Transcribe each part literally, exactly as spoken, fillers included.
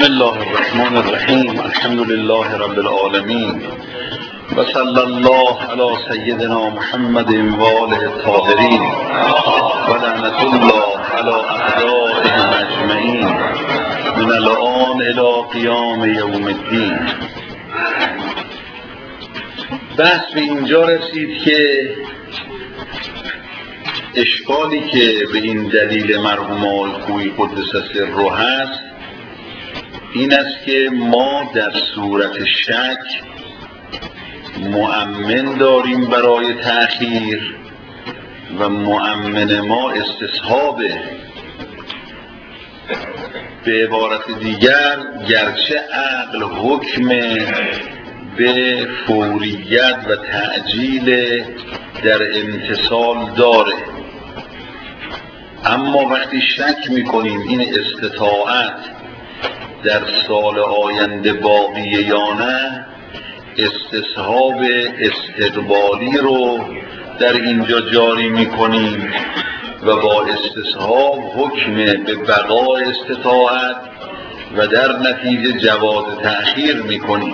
الله الرحمن الرحیم. الحمد لله رب العالمین و صلی الله علی سیدنا محمد و آله الطاهرین و لعنت الله علی اعدائهم اجمعین من الآن الی قیام یوم الدین. بحث به اینجا رسید که اشکالی که به این دلیل مرحوم آقای خویی قدس سره هست این است که ما در صورت شک مؤمن داریم برای تأخیر و مؤمن ما استصحابه. به عبارت دیگر گرچه عقل حکم به فوریت و تعجیل در امتثال داره، اما وقتی شک میکنیم این استطاعت در سال آینده باقیه یا نه، استصحاب استقبالی رو در اینجا جاری میکنیم و با استصحاب حکم به بقای استطاعت و در نتیجه جواز تأخیر میکنیم.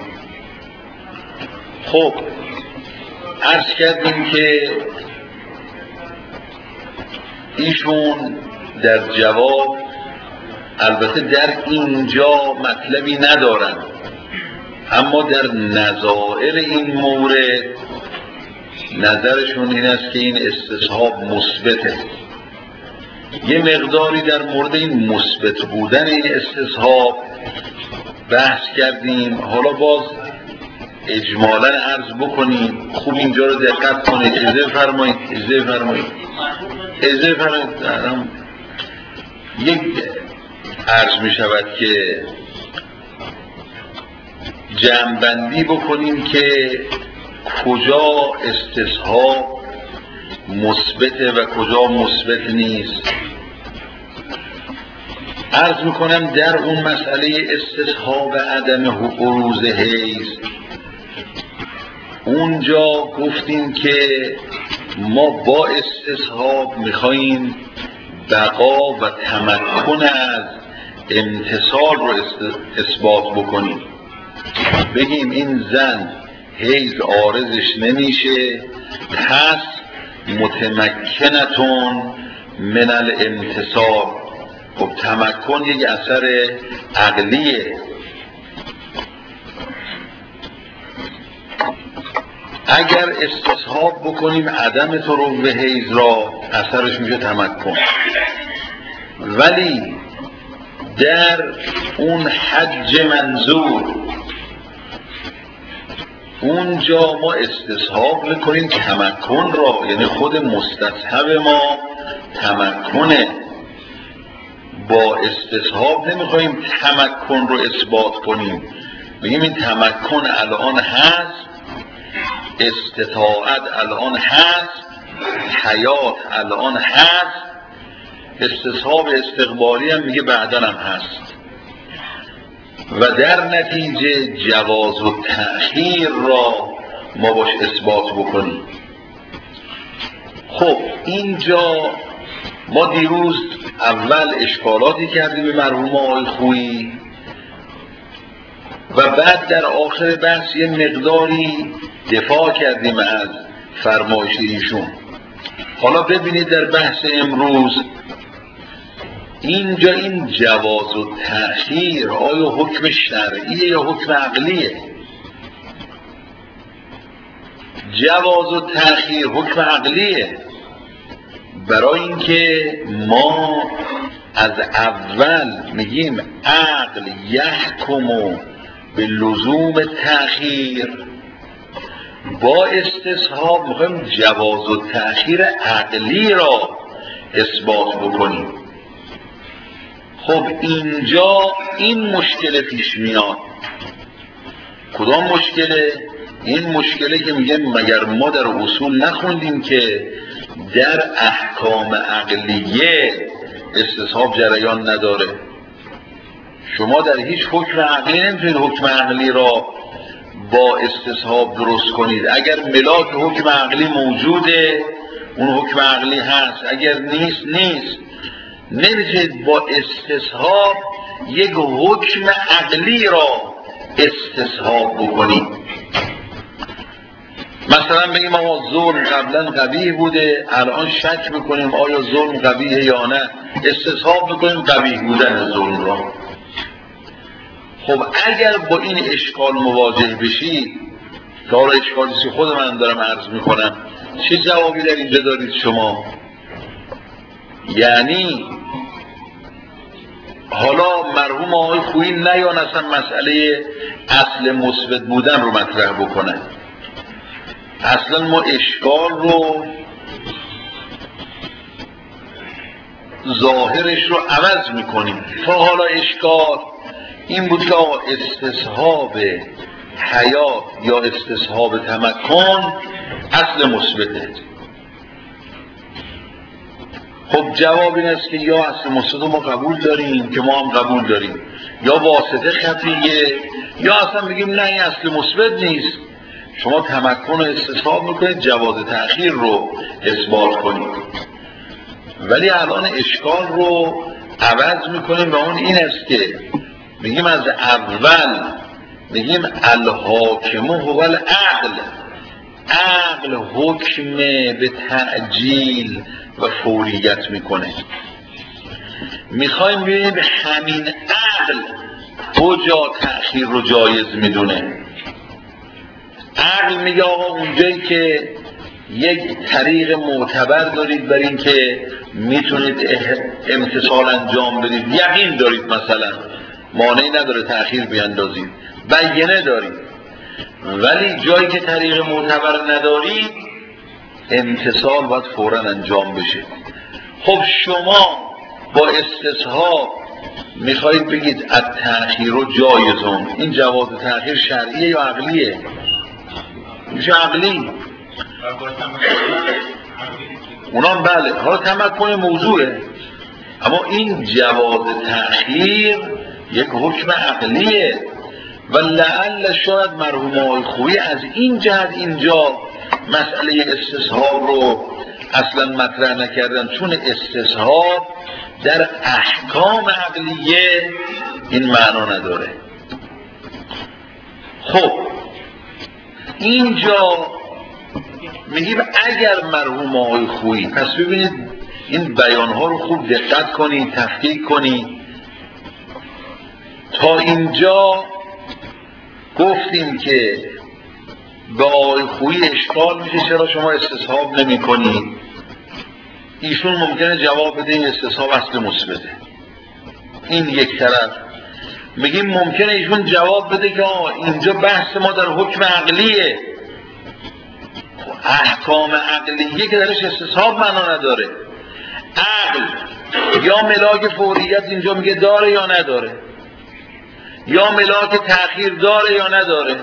خب عرض کردیم که ایشون در جواب البته در اینجا مطلبی ندارن، اما در نظائر این مورد نظرشون این است که این استصحاب مثبته. یه مقداری در مورد این مثبت بودن این استصحاب بحث کردیم. حالا باز اجمالا عرض بکنیم، خوب اینجا رو دقت کنید. اجازه فرمایید اجازه فرمایید اجازه فرمایید یک عرض می شود که جمع‌بندی بکنیم که کجا استصحاب مثبته و کجا مثبت نیست. عرض می کنم در اون مسئله استصحاب عدم بروز حیض، اونجا گفتیم که ما با استصحاب میخواییم بقا و تمکن از امتثال رو اثبات بکنیم. بگیم این زن حیض عارضش نمیشه، پس متمکنتون من الامتثال. خب تمکن یک اثر عقلیه. اگر استصحاب بکنیم عدم طلوع حیض را، اثرش میشه تمکن. ولی در اون حج منظور اونجا ما استصحاب میکنیم تمکن را، یعنی خود مستصحب ما تمکنه. با استصحاب نمیخوایم تمکن رو اثبات کنیم، بگیم این تمکن الان هست، استطاعت الان هست، حیات الان هست، استصحاب استقبالی هم میگه بعدن هم هست و در نتیجه جواز و تأخیر را ما باش اثبات بکنیم. خب اینجا ما دیروز اول اشکالاتی کردیم به مرحوم آقای خویی و بعد در آخر بحث یه مقداری دفاع کردیم از فرمایش ایشون. حالا ببینید در بحث امروز اینجا این جواز و تأخیر آیا حکم شرعیه یا حکم عقلیه؟ جواز و تأخیر حکم عقلیه، برای اینکه ما از اول میگیم عقل یحکم به لزوم تأخیر، با استصحاب میخوایم جواز و تأخیر عقلی را اثبات بکنیم. خب اینجا این مشکل پیش میاد. کدام مشکله؟ این مشکله که میگن مگر ما در اصول نخوندیم که در احکام عقلیه استصحاب جریان نداره؟ شما در هیچ حکم عقلی نمیتونید حکم عقلی را با استصحاب درست کنید. اگر ملاک حکم عقلی موجوده اون حکم عقلی هست، اگر نیست نیست. نمیتونید با استصحاب یک حکم عقلی را استصحاب بکنیم. مثلا بگیم آقا ظلم قبلا قبیح بوده، الان شک میکنیم آیا ظلم قبیحه یا نه، استصحاب میکنیم قبیح بودن ظلم را. خب اگر با این اشکال مواجه بشید، که حالا اشکالیسی خود من دارم عرض میکنم، چه جوابی در اینجا دارید شما؟ یعنی حالا مرحوم آقای خویی نیان اصلا مسئله اصل مثبت بودن رو مطرح بکنن، اصلا ما اشکال رو ظاهرش رو عوض میکنیم. تا حالا اشکال این بود که آقا استصحاب حیات یا استصحاب تمکن اصل مثبته. خب جواب این است که یا اصل مثبت ما قبول داریم که ما هم قبول داریم، یا واسطه خفیه، یا اصلا بگیم نه این اصل مثبت نیست، شما تمکن رو استصحاب میکنید جواز تأخیر رو اثبات کنید. ولی الان اشکال رو عوض میکنیم و اون این است که میگیم از اول میگیم الحاکم هو العقل، عقل حکم به تعجیل و فوریت میکنه. میخوایم ببینیم همین عقل کجا تأخیر رو جایز میدونه. عقل میگه آقا اونجایی که یک طریق معتبر دارید برای اینکه میتونید امتثال انجام بدید، یقین دارید مثلا مانعی نداره تأخیر بیندازید، بیانه دارید، ولی جایی که طریق معتبر ندارید امتثال باید فوراً انجام بشه. خب شما با استصحاب میخواید بگید التأخیر و جایزون، این جواز تأخیر شرعیه یا عقلیه؟ میشه عقلی. اونام بله، حالا تمکن موضوعه، اما این جواز تأخیر یک حکم عقلیه و لعل شاید مرحوم آقای خویی از این جهت اینجا مسئله استصحاب رو اصلا مطرح نکردن، چون استصحاب در احکام عقلیه این معنا نداره. خب اینجا میگیم اگر مرحوم آقای خویی، پس ببینید این بیانها رو خوب دقت کنید، تحقیق کنید. تا اینجا گفتیم که به آقای خویی اشکال میشه چرا شما استصحاب نمی کنید. ایشون ممکنه جواب بده این استصحاب اصل مثبته، این یک طرف. میگیم ممکنه ایشون جواب بده که آه اینجا بحث ما در حکم عقلیه، احکام عقلیه که درش استصحاب معنا نداره. عقل یا ملاک فوریت اینجا میگه داره یا نداره، یا ملاک تأخیر داره یا نداره،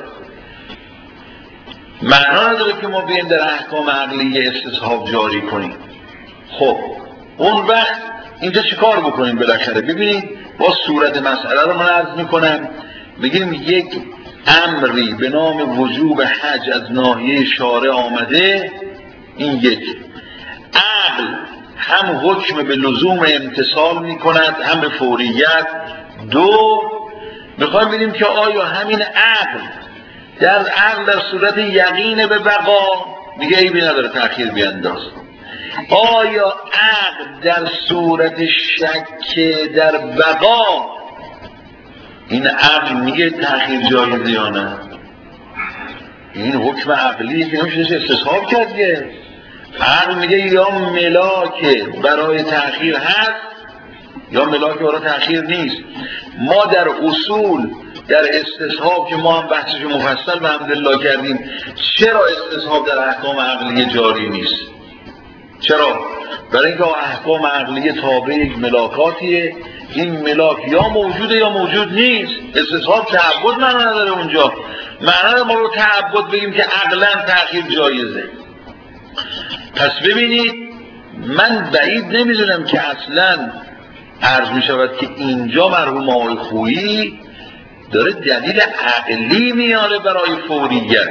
معنا نداره که ما بیایم در احکام عقلیه استصحاب جاری کنیم. خب اون وقت اینجا چی کار بکنیم بالاخره؟ ببینید با صورت مسئله رو من عرض میکنم، بگیم یک امری به نام وجوب حج از ناحیه شارع آمده، این یک. عقل هم حکم به لزوم امتثال میکند هم به فوریت. دو، میخوایم ببینیم که آیا همین عقل در عقل در صورت یقین به بقا میگه عیبی نداره تأخیر بینداز، آیا عقل در صورت شک در بقا این عقل میگه تأخیر جایزه یا نه؟ این حکم عقلیه که نمیشه استصحاب کرد. عقل میگه یا ملاک برای تأخیر هست یا ملاک برای تأخیر نیست. ما در اصول در استصحاب که ما هم بحثش مفصل به حمدالله کردیم، چرا استصحاب در احکام عقلیه جاری نیست؟ چرا؟ برای اینکه احکام عقلیه تابع یک ملاکاتیه، این ملاک یا موجوده یا موجود نیست. استصحاب تعبد معنا نداره اونجا، معنا ما رو تعبد بگیم که عقلا تأخیر جایزه. پس ببینید من بعید نمیدونم که اصلا عرض می شود که اینجا مرحوم آقای خویی داره دلیل عقلی میاره برای فوریت.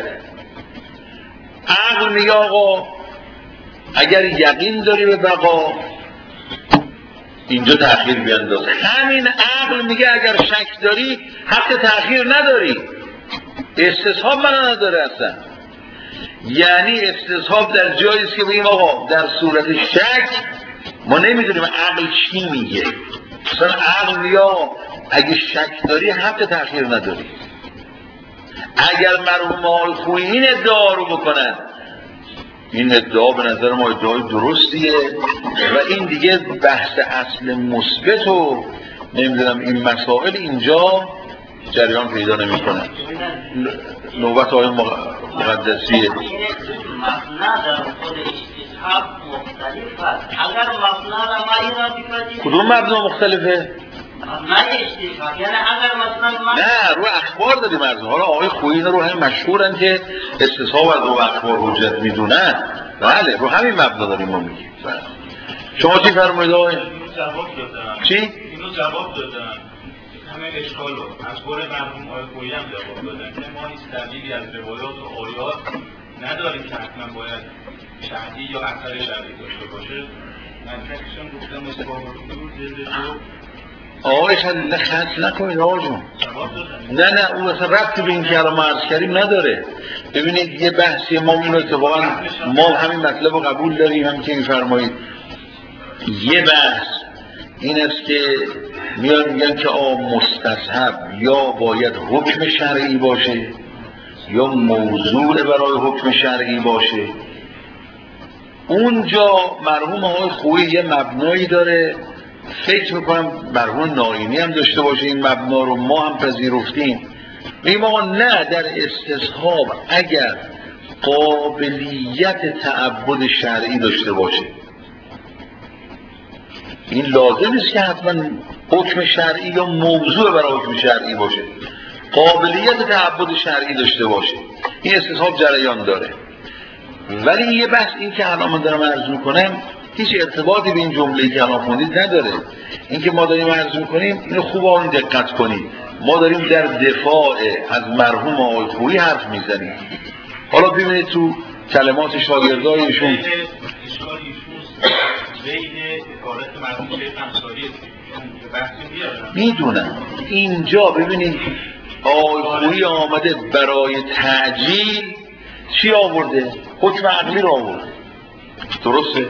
عقل میگه آقا اگر یقین داری به بقا اینجا تأخیر بینداز. همین عقل میگه اگر شک داری حق تأخیر نداری. استصحاب من نداره اصلا. یعنی استصحاب در جایی است که بگیم آقا در صورت شک ما نمیدونیم عقل چی میگه. مثلا عقل یا اگه شک داری حق تأخیر نداری. اگر مرحوم آقای خویی این ادعا رو بکنن، این ادعا به نظر ما ادعای درستیه و این دیگه بحث اصل مثبت و نمیدونم این مسائل اینجا جریان پیدا نمیکنن. نوبت آقای مقدسیه. کدوم مبنا مختلفه؟ نه رو اخبار داریم مرزون. حالا آقای خویی رو همین مشهورن که استصحاب از رو اخبار حجت میدونن. بله رو همین مبنا داریم ما میگیم. شما چی فرمایید آقای؟ چی؟ اینو جواب دادن. همه اشکال رو از قول مرحوم آقای خویی هم جواب دادن که ما هیچ دلیلی از روایات و آیات نداریم که حتما باید شهدی یا اثر شهدی داشته باشه. منطقشون گفتم اصباب رو جلد دو. آقای خلیل خط نکنید آقا جون. نه نه اون اصلا ربطی به این که الان ما عرض کردیم نداره. ببینید یه بحثی ما اینو اتفاقا ما همین مطلب رو قبول داریم، هم که میفرمایید. یه بحث این است که میان میگن که آ مستصحب یا باید حکم شرعی باشه یا موضوع برای حکم شرعی باشه. اونجا مرحوم آقای خویی یه مبنایی داره، فکر میکنم مرحوم ناینی هم داشته باشه این مبنا رو، ما هم پذیرفتیم. میگیم آقا نه، در استصحاب اگر قابلیت تعبد شرعی داشته باشه، این لازم نیست که حتما حکم شرعی یا موضوع برای حکم شرعی باشه، قابلیت تعبد شرعی داشته باشه، این استصحاب جریان داره. ولی یه بحث این که الان من دارم عرض میکنم هیچ ارتباطی به این جمله‌ای که الان خوندید نداره. این که ما داریم عرض میکنیم اینو خوب آن دقت کنید، ما داریم در دفاع از مرحوم آقای خویی حرف میزنیم. حالا ببینید تو کلمات شاگردای ایشون میدونم اینجا ببینید آقای خویی آمده برای تعجیل چی آورده؟ حکم عقلی رو آورده. درسته؟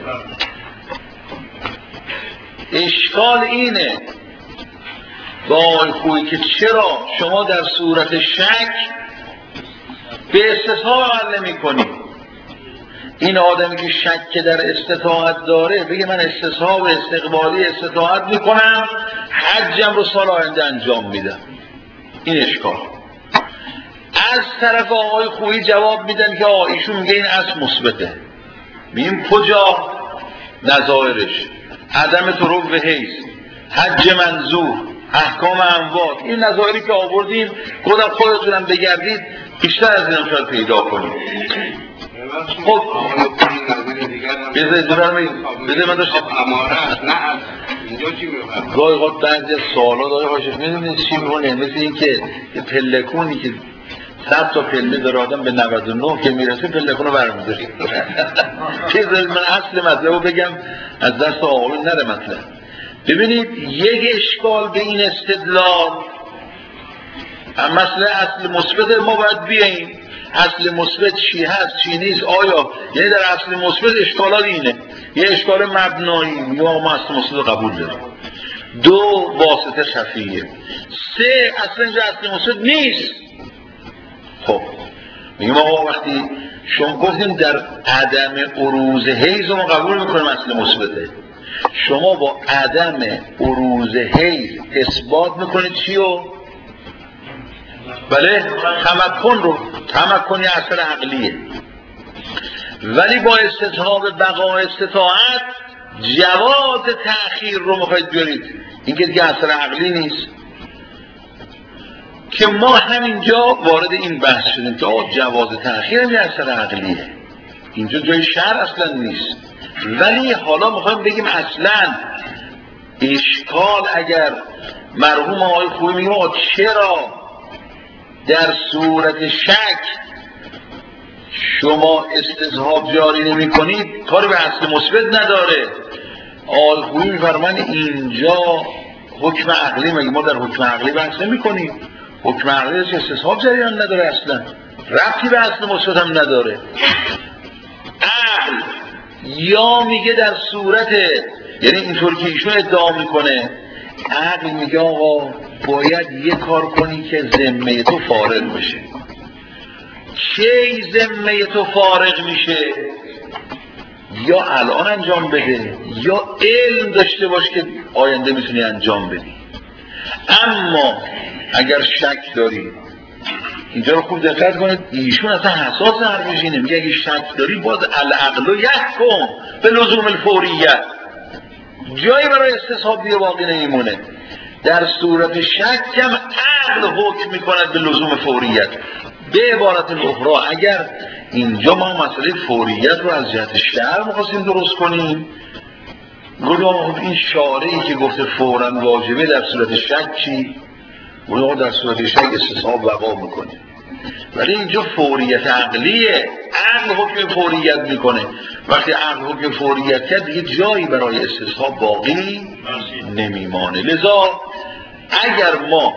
اشکال اینه با آقای خویی که چرا شما در صورت شک به استصحاب عمل نمی کنید. این آدمی که شک در استطاعت داره بگه من استصحاب استقبالی استطاعت میکنم، حجم رو سال آینده انجام میدم. این اشکال. از طرف آقای خویی جواب میدن که آقا ایشون میگه این اصل مثبته. میگیم کجا؟ نظائرش، عدم طرق و حیث، حج منظور، احکام اموات، این نظائری که آوردیم خودم خودتونم بگردید بیشتر از اینم شاید پیدا کنید. خب بذارید دونم بذارید من داشتم اماره نه اینجا چی میفرم گاهی قد بعضی از سوالات آقای حاشف میدونید چی میکنه؟ مثل این که یه پلکونی که صد تا پله داره آدم به نود و نه که میرسه پلکون رو برمیداره. بذارید من اصل مطلب رو بگم از دست آقایون نره مطلب. ببینید یک اشکال به این استدلال مثل اصل مثبت ما باید بیاییم اصل مثبت چی هست چی نیست. آیا یعنی در اصل مثبت اشکالات اینه، یه اشکال مبنایی یا ما اصل مثبت قبول داریم، دو واسطه خفیه، سه اصلا اینجا اصل مثبت نیست. خب میگم آقا وقتی شما گفتیم در عدم عروض حیض ما قبول میکنیم اصل مثبته، شما با عدم عروض حیض اثبات میکنید چیو؟ بله تمکن رو. تمکن یه اثر عقلیه، ولی با استصحاب بقا استطاعت جواز تأخیر رو میخواید بیارید، این که دیگه اثر عقلی نیست. که ما همینجا وارد این بحث شدیم که آقا جواز تأخیر هم یه اثر عقلیه، اینجا جای شرع اصلا نیست. ولی حالا میخوایم بگیم اصلا اشکال اگر مرحوم آقای خویی میگه آقا چرا در صورت شک شما استصحاب جاری نمی کنید، کاری به اصل مثبت نداره. آقای خویی می‌فرمایند اینجا حکم عقلی، مگه ما در حکم عقلی بحث نمی‌کنیم؟ حکم عقلی از استصحاب جریان نداره، اصلا ربطی به اصل مثبت هم نداره. عقل یا میگه در صورت، یعنی اینطور که ایشون ادعا میکنه، عقل میگه آقا باید یه کار کنی که ذمه تو فارغ بشه. کی ذمه تو فارغ میشه؟ یا الان انجام بده یا علم داشته باش که آینده میتونی انجام بدی. اما اگر شک داری، اینجا رو خوب دقت کنید، ایشون اصلا حساس حرفش اینه، میگه اگه شک داری باز العقل یحکم به لزوم الفوریت، جایی برای استصحاب دیگه باقی نمیمونه. در صورت شک هم عقل حکم میکند به لزوم فوریت. به عبارت اخرى اگر اینجا ما مسئله فوریت رو از جهت شرع می‌خواستیم درست کنیم، گفتم این شارعی که گفته فوراً واجبه در صورت شک چی؟ گفتم در صورت شک استصحاب وقوع میکنه. ولی اینجا فوریت عقلیه، عقل حکم فوریت میکنه. وقتی عقل حکم فوریت کرد دیگه جایی برای استصحاب باقی نمیمانه. لذا اگر ما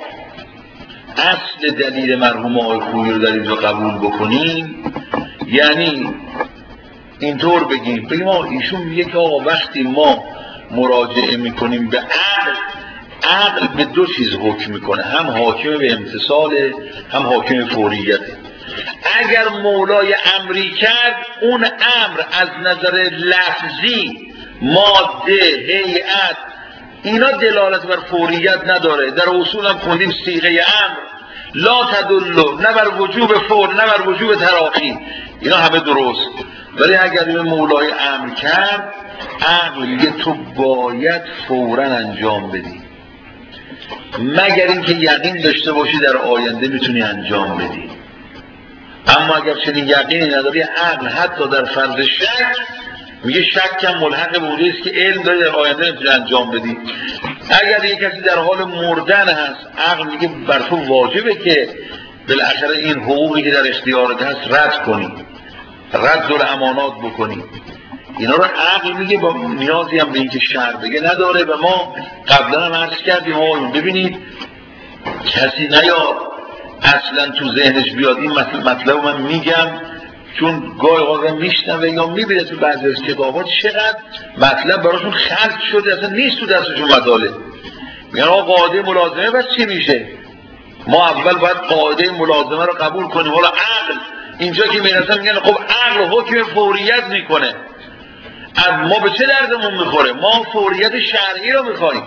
اصل دلیل مرحوم آقای خویی رو در اینجا قبول بکنیم، یعنی اینطور بگیم بگیم آقا ایشون میگه که آقا وقتی ما مراجعه میکنیم به عقل، عقل به دو چیز حکم میکنه، هم حاکم به امتصال هم حاکم فوریت. اگر مولای امری کرد، اون امر از نظر لفظی، ماده، هیئت، اینا دلالت بر فوریت نداره. در اصول هم خوندیم صیغه امر لا تدل نه بر وجوب فور نه بر وجوب تراخی، اینا همه درست. ولی اگر به مولای امر کرد، عقل میگه تو باید فوراً انجام بدی، مگر اینکه یقین داشته باشی در آینده میتونی انجام بدی. اما اگر چنین یقینی نداری، عقل حتی در فرض شک میگه شک هم ملحق به اونجایی است که علم داری در آینده میتونی انجام بدی. اگر یک کسی در حال مردن هست، عقل میگه بر تو واجبه که بالاخره این حقوقی که در اختیارت هست رد کنی، رد الامانات بکنی. اینا رو عقل میگه، با نیازی هم به اینکه شرع بگه نداره. و ما قبلا هم عرض کردیم آقایون ببینید کسی نیاد اصلا تو ذهنش بیاد این مطلب من میگم، چون گاهی اوقات میشنوه یا میبینه تو بعضی از کتابات چقدر مطلب براشون خلط شده اصلا نیست تو دستشون مطالب. میگن آقا قاعده ملازمه بس چی میشه؟ ما اول باید قاعده ملازمه رو قبول کنیم. حالا عقل اینجا که میرسن میگن خب عقل حکم فوریت میکنه، ما به چه دردمون میخوره؟ ما فوریت شرعی رو میخوایم.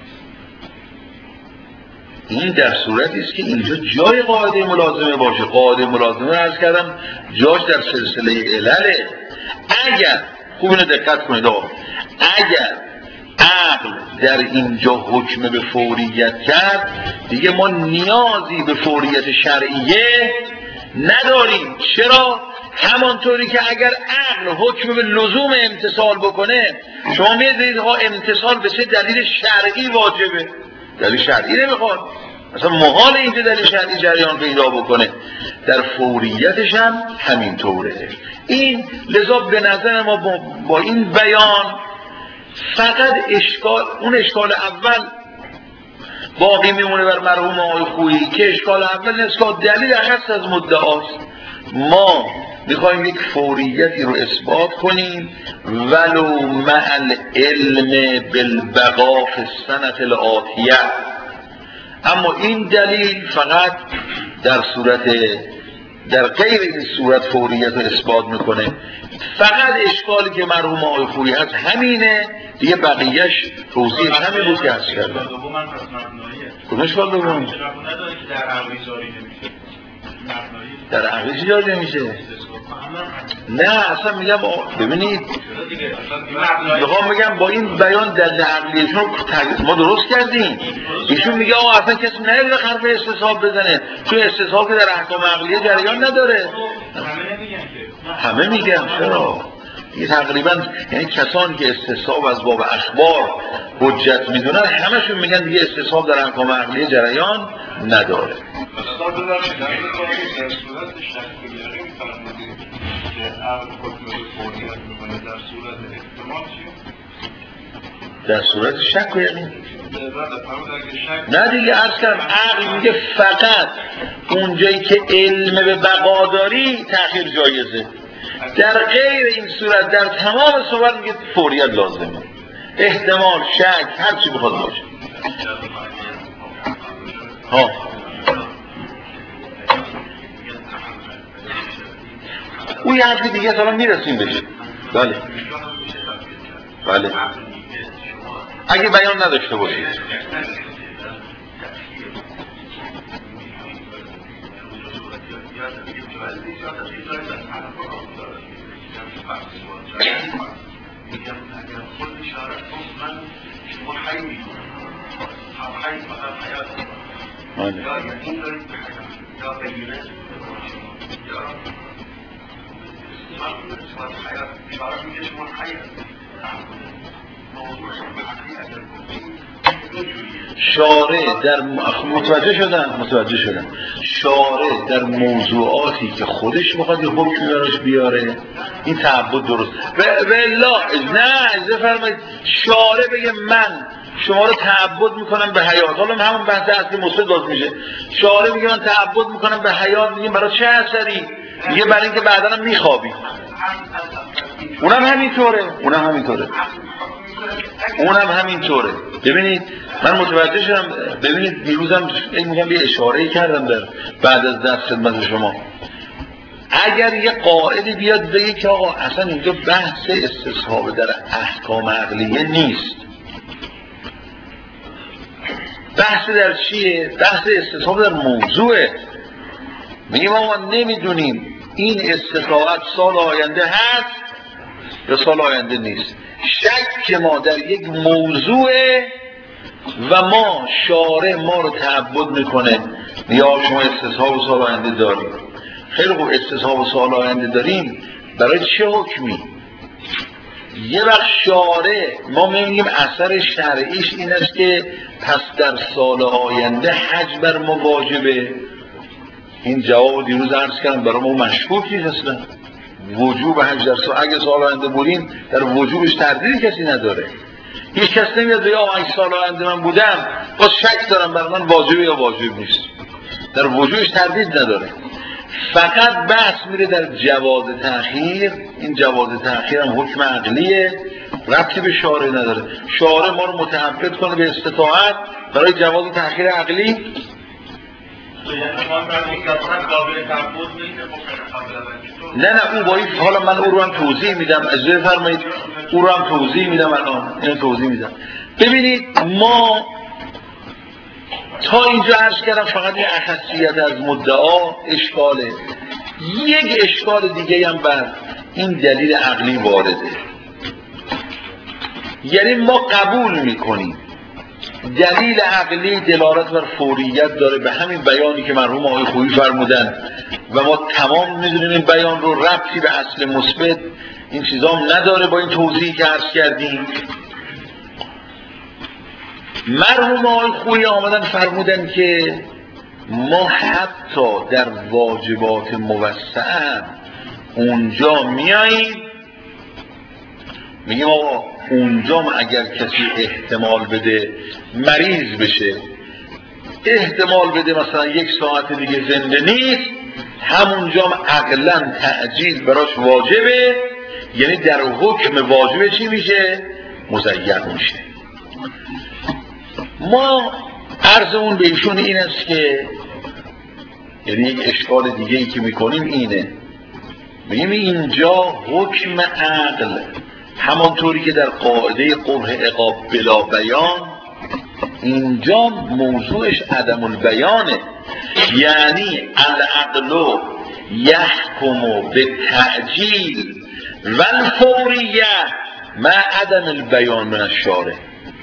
این در صورتی است که اینجا جای قاعده ملازمه باشه. قاعده ملازمه رو عرض کردم جاش در سلسله علله. اگر خوب اینو دقت کنید آقا، اگر عقل در اینجا حکم به فوریت کرد، دیگه ما نیازی به فوریت شرعیه نداریم. چرا؟ همانطوری که اگر عقل حکم به لزوم امتصال بکنه، شما میدونید ها امتصال به چه دلیل شرعی واجبه؟ دلیل شرعی نمیخواد، مثلا محال اینجا دلیل شرعی جریان پیدا بکنه. در فوریتش هم همین طوره. این لذا به نظر ما با, با این بیان فقط اشکال، اون اشکال اول باقی میمونه بر مرحوم آقای خویی که اشکال اول نسبت دلیل اخص از مدعاست. ما میخوایم یک فوریتی رو اثبات کنیم ولو مع العلم بالبقاء فی السنة الآتیه. اما این دلیل فقط در صورت، در غیر این صورت فوریت رو اثبات میکنه. فقط اشکالی که مرحوم آقای خویی هست همینه دیگه، بقیهش توضیحش همین بود که هست کردن. کدوم اشکال دوم؟ در عقلی جاری نمیشه. در عقلی چی جاری نمیشه؟ نه اصلا میگم ببینید، میخوام میگم با این بیان دلیل عقلیشون ما درست کردیم. ایشون میگه آقا اصلا کسی نمیره حرف استصحاب بزنه، چون استصحاب که در احکام عقلیه جریان نداره. همه میگن چرا؟ این تقریبا یعنی کسانی که استصحاب از باب اخبار حجت میدونن همشون میگن دیگه استصحاب در احکام عقلیه جریان نداره. در صورت شک و یقین. نه دیگه عرض کردم عقل میگه فقط اونجایی که علم به بقا داری تأخیر جایزه، در غیر این صورت در تمام صورت میگه فوریت لازمه، احتمال شک هر چی بخواد باشه. ها اون یه حرفی دیگه سالا میرسیم بشه. بله بله اگه بیان نداشته باشید. شارع در متوجه شدن متوجه شدن شارع در موضوعاتی که خودش بخواد یه حکمی براش بیاره این تعبد درست و الا نه اجازه فرمایید شارع بگه من شما رو تعبد میکنم به حیات. حالا همون بحث اصلی مصد باز میشه. شارع میگه من تعبد میکنم به حیات، میگه برای چه اثری؟ میگه برای اینکه بعدا هم میخوابی. اونم همینطوره اونم همینطوره اونم همینطوره ببینید من متوجه شدم. ببینید دیروزم این میگم یه اشاره‌ای کردم در بعد از درس خدمت شما. اگر یه قائلی بیاد بگه که آقا اصلا اینجا بحث استصحاب در احکام عقلیه نیست، بحث در چیه؟ بحث استصحاب در موضوعه. میگیم ما نمیدونیم این استطاعت سال آینده هست یا سال آینده نیست. شک ما در یک موضوعه و ما شارع ما رو تعبد میکنه یا شما استصحاب سال آینده داریم. خیلی خوب استصحاب سال آینده داریم، برای چه حکمی؟ یه وقت شارع ما میگیم اثر شرعیش این است که پس در سال آینده حج بر ما واجبه. این جواب دیروز عرض کردم برای ما مشکوک نیست اصلا. وجوب حج در سال اگه سال آینده بودیم در وجوبش تردیدی کسی نداره. هیچ کس نمیاد یا اگه سال آینده من بودم باز شک دارم برای من واجبه یا واجب نیست. در وجوبش تردید نداره. فقط بحث میره در جواز تأخیر. این جواز تأخیر هم حکم عقلیه، ربطی به شارع نداره. شارع ما رو متعبد کنه به استطاعت برای جواز تأخیر عقلی. نه نه اون باید حالا من او رو هم توضیح میدم. اجازه فرمایید او رو هم توضیح میدم. الان اینو توضیح میدم. ببینید ما تا اینجا عرض کردم فقط یه اخصیت از مدعا اشکاله. یک اشکال دیگه هم بر این دلیل عقلی وارده. یعنی ما قبول میکنیم دلیل عقلی دلالت بر فوریت داره به همین بیانی که مرحوم آقای خویی فرمودن و ما تمام میدونیم این بیان رو ربطی به اصل مثبت این چیزا هم نداره با این توضیحی که عرض کردیم. مرحوم آقای خویی آمدن فرمودن که ما حتی در واجبات موسعه اونجا میاییم میگیم آقا اونجا اگر کسی احتمال بده مریض بشه، احتمال بده مثلا یک ساعت دیگه زنده نیست، همونجا عقلا تعجیل براش واجبه. یعنی در حکم واجبه چی میشه؟ مزین میشه. ما عرضمون به ایشون این است که یعنی یک اشکال دیگه ای که میکنیم اینه، میگیم اینجا حکم عقل همانطوری که در قاعده قبح عقاب بلا بیان اینجا موضوعش عدم البیانه. یعنی العقل یحکم به تعجیل و الفوریه مع عدم البیان من الشارع.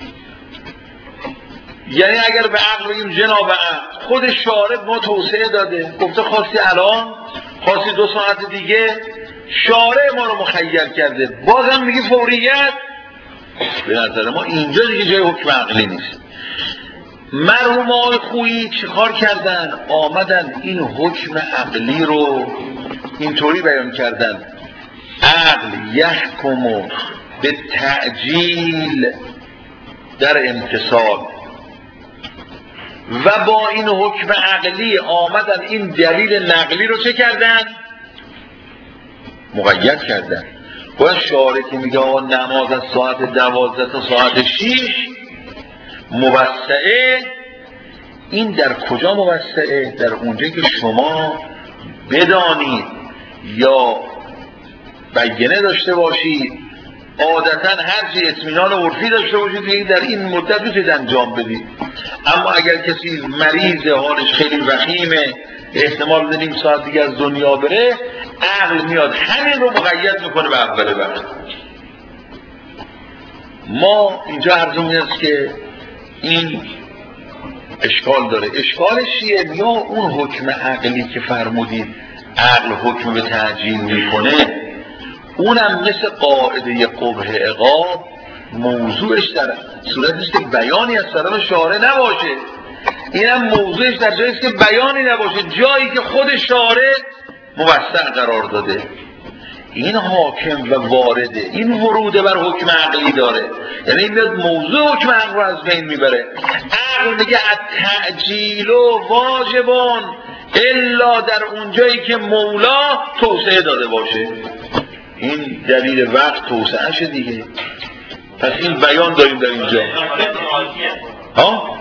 یعنی اگر به عقل بگیم جناب عقل، خود شارع ما توسعه داده، گفته خواستی الان، خواستی دو ساعت دیگه، شارع ما رو مخیر کرده، بازم میگی فوریت. به نظر ما اینجا دیگه جای حکم عقلی نیست. مرحوم آقای خویی چه کار کردن؟ آمدن این حکم عقلی رو اینطوری بیان کردن: عقل یحکم به تعجیل در امتصال و با این حکم عقلی آمدن این دلیل نقلی رو چه کردن؟ مقید کردن. باید شارع که میگه آقا نماز از ساعت دوازده تا ساعت شیش موسعه، این در کجا موسعه؟ در اونجایی که شما بدانید یا بیانه داشته باشید، عادتا هر چی اطمینان عرفی داشته باشید که در این مدت میتونید انجام بدید. اما اگر کسی مریض حالش خیلی وخیمه، احتمال نیم ساعت دیگه از دنیا بره، عقل میاد همین رو مقید میکنه به اول وقت. ما اینجا عرضمون است که این اشکال داره. اشکالش چیه؟ یا اون حکم عقلی که فرمودید عقل حکم به تعجیل میکنه، اونم مثل قاعده قبح عقاب موضوعش در صورتی است که بیانی از طرف شارع نباشه. اینم موضوعش در جایی است که بیانی نباشه، جایی که خود شارع موسع قرار داده. این حاکم و وارده، این ورود بر حکم عقلی داره، یعنی این میاد موضوع حکم عقل رو از بین میبره. عقل میگه التعجیل واجبان الا در اونجایی که مولا توسعه داده باشه. این دلیل وقت توسعه دیگه. پس این بیان داریم در اینجا. ها؟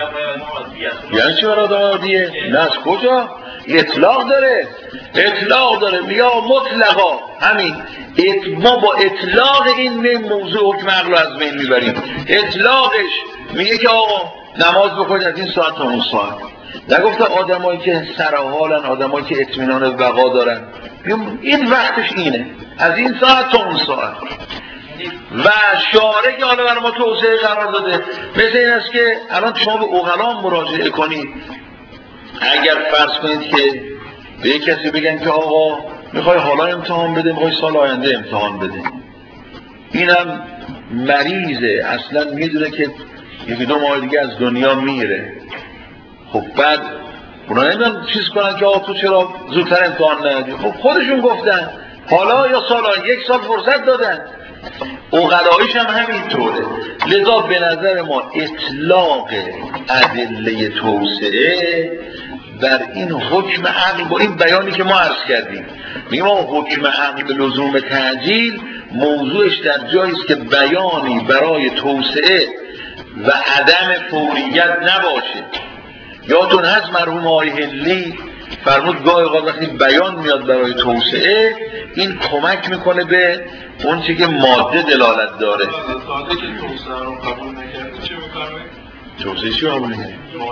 یعنی چی برای آدم عادیه؟ نه از کجا؟ اطلاق داره، اطلاق داره، یا مطلقا همین. ما با اطلاق این موضوع حکم عقل رو از بین میبریم. اطلاقش میگه که آقا نماز بخونید از این ساعت تا اون ساعت. نگفته آدمایی که سرحالن، آدمایی که اطمینان بقا دارن، این وقتش اینه، از این ساعت تا اون ساعت. و شارع که حالا برای ما توسعه قرار داده، مثل این است که الان شما به عقلا مراجعه کنید. اگر فرض کنید که به یک کسی بگن که آقا میخوای حالا امتحان بده، میخوای سال آینده امتحان بده، اینم مریضه، اصلا میدونه که یکی دو ماه دیگه از دنیا میره. خب بعد اونا نمیدونن چیز کنن که آقا تو چرا زودتر امتحان ندی؟ خب خودشون گفتن حالا یا سال آینده، یک سال فرصت دادن. عقلاییش هم همینطوره. لذا به نظر ما اطلاق ادله توسعه بر این حکم عقل با این بیانی که ما عرض کردیم، میگیم ما حکم عقل لزوم تعجیل موضوعش در جایی است که بیانی برای توسعه و عدم فوریت نباشه. یادتون هست مرحوم آقای هلی فرمود گاهی اوقات وقتی بیان میاد برای توسعه، این کمک میکنه به اون چی که ماده دلالت داره. ساده که توسعه رو قبول نکرده چه میکنه؟ توسعه چی قبول نکرده؟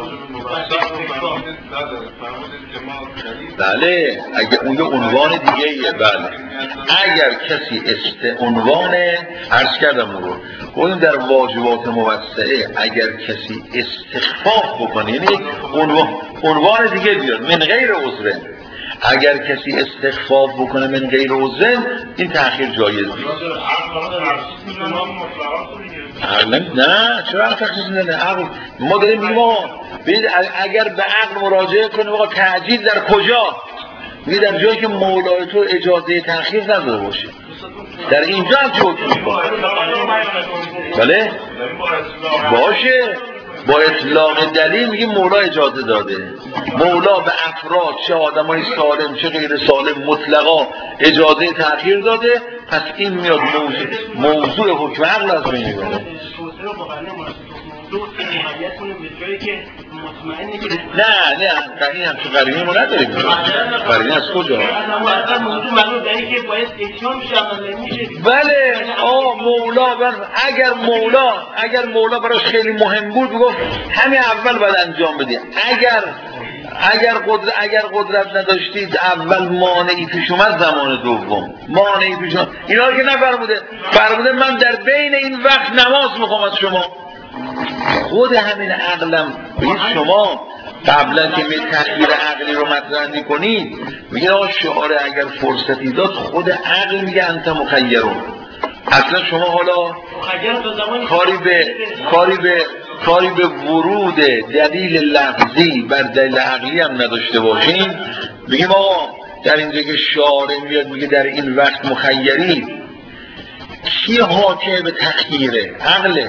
بله، بله، اگر اون یه عنوان دیگه ایه. بله، اگر کسی است عنوان عرض کردم اون رو گفتیم در واجبات موسعه، اگر کسی استخفاف بکنه، یعنی عنوان عنوان دیگه بیاد من غیر عذر، اگر کسی استخفاف بکنه من غیر عذر، این تأخیر جایز نیست. عقل نه، چرا تخصیص نه؟ عقل ما داریم میگیم آقا اگر به عقل مراجعه کنیم آقا تعجیل در کجا؟ میگه در جایی که مولای تو اجازه تأخیر نداده باشه. در اینجا هم چه حکم میکنه؟ بله؟ باشه، با اطلاق دلیل میگه مولا اجازه داده. مولا به افراد چه آدمای سالم چه غیر سالم مطلقا اجازه تأخیر داده. پس این میاد موضوع موضوع حکم عقل از بین میبره. نه نه این همچون قرینه ما نداریم. قرینه از کجا؟ بله آه مولا بر... اگر مولا اگر مولا براش خیلی مهم بود میگفت همین اول باید انجام بدی. اگر اگر قدرت اگر قدرت نداشتید اول مانعی پیش اومد زمان دوم مانعی پیش اومد. اینا رو که نفرموده، فرموده من در بین این وقت نماز میخوام از شما. خود همین عقلم بگید شما قبلا که می تغییر عقلی رو مطرح میکنید میگه آقا شعار اگر فرصتی داد، خود عقل میگه انت مخیرون. اصلا شما حالا کاری به کاری به کاری به ورود دلیل لفظی بر دلیل عقلی هم نداشته باشین. میگیم آقا در اینجا که شارع میاد میگه در این وقت مخیری، کی حاکم به تغییره؟ عقله.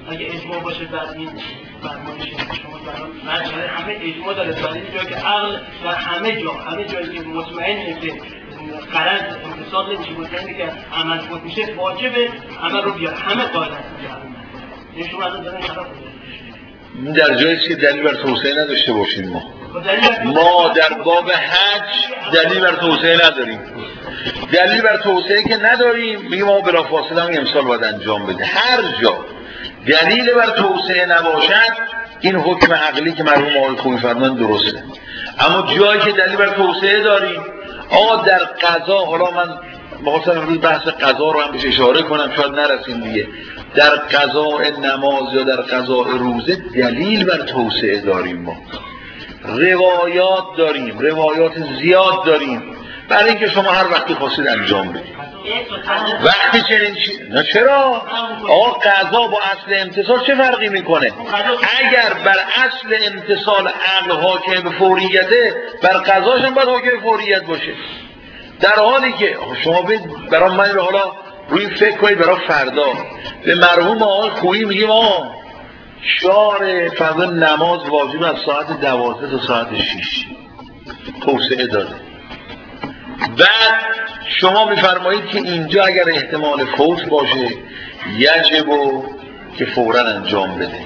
اگه اجماع باشه در این فرمایش شما در مسئله همه اجماع داره در این جایی که عقل در همه جا همه جایی که مطمئنه که قرض امتصال نمیشه مطمئنه که عمل فوت میشه واجبه عمل رو بیار همه قاعده هستن یعنی شما الان دارن خراب در جایی که دلیل بر توسعه نداشته باشیم ما ما در باب حج دلیل بر توسعه نداریم دلیل بر توسعه که نداریم میگیم ما بلافاصله هم امسال باید انجام بده هر جا دلیل بر توسعه نباشد این حکم عقلی که مرحوم آقای خویی فرمودن درسته اما جایی که دلیل بر توسعه داریم آقا در قضا حالا من مثلا امروز بحث قضا رو هم بهش اشاره کنم شاید نرسیم دیگه در قضاء نماز یا در قضاء روزه دلیل بر توسعه داریم ما روایات داریم روایات زیاد داریم برای اینکه شما هر وقتی خواستید انجام بدید وقتی چنین چی... نه چرا؟ آقا قضا با اصل امتصال چه فرقی میکنه؟ اگر بر اصل امتصال عقل حاکم به فوریته بر قضاش هم باید حاکم به فوریت باشه در حالی که شما بید برای من رو حالا روی فکر کنید برای فردا به مرحوم آقای خویی میگیم آقا شعار فردا نماز واجب از ساعت دوازده تا ساعت شش توسعه داده بعد شما میفرمایید که اینجا اگر احتمال فوت باشه یجب که فوراً انجام بده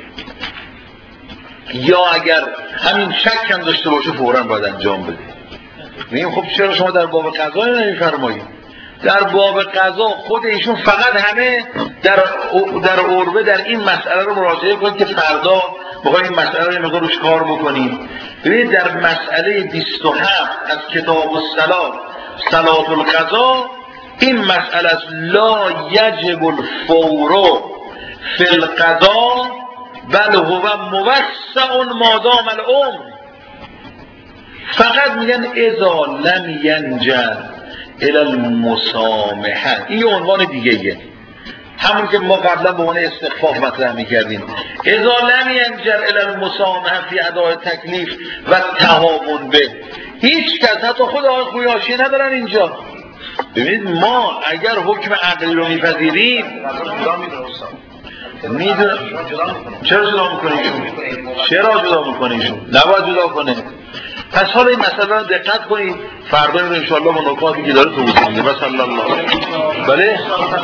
یا اگر همین شک هم داشته باشه فوراً باید انجام بده میگیم خب چرا شما در باب قضا نمیفرمایید در باب قضا خود ایشون فقط همه در در عربه در این مسئله رو مراجعه کنید که فردا بخواید این مسئله رو یه مقدار روش کار بکنید ببینید در مسئله بیست و هفت از کتاب الصلاة صلاة القضا این مسئله است لا یجب الفور فی القضا بل هو موسع ما دام العمر فقط میگن اذا لم ینجر الى المسامحه این عنوان دیگه ایه همون که ما قبلا به عنوان استخفاف مطرح میکردیم اذا لم ینجر الى المسامحه فی اداء تکلیف و تهاون به هیچ کس حتی خود آقای خویی حاشیه ندارن اینجا ببینید ما اگر حکم عقلی رو میپذیریم میدونم چرا جدا میکنیشون چرا جدا میکنیشون نباید جدا کنه پس حالا این مسئله رو دقت کنید فردا رو انشاءالله با نکاتی که داره توضیح میده بس الله بله